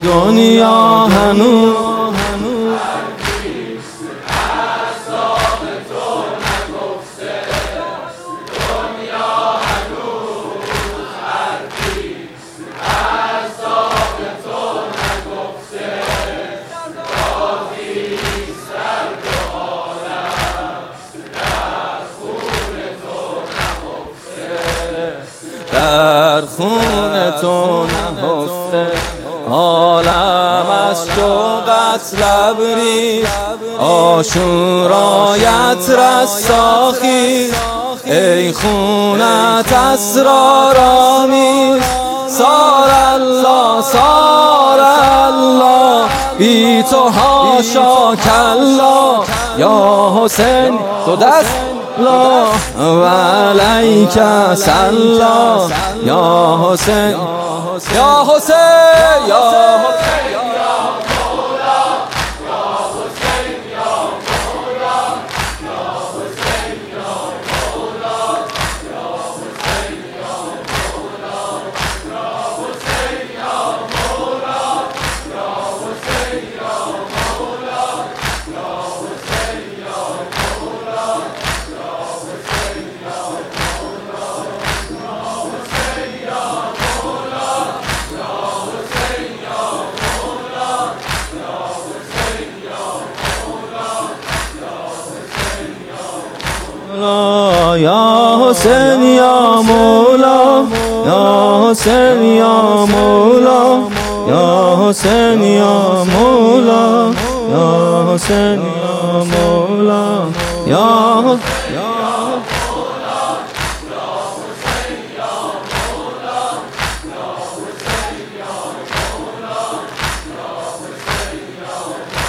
دنیا هنوز در خون تو نهفته، عالم از شوقت لبریز، عاشورایت رستاخیز، ای خونت اسرارآمیز. سار الله سار الله، بی تو حاشا کلا. یا حسین تو دست لا و علیک سلا. یا حسین یا حسین یا حسین یا حسین یا مولا، یا حسین یا مولا، یا حسین یا مولا، یا حسین یا مولا، یا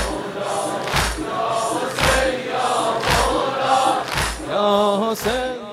حسین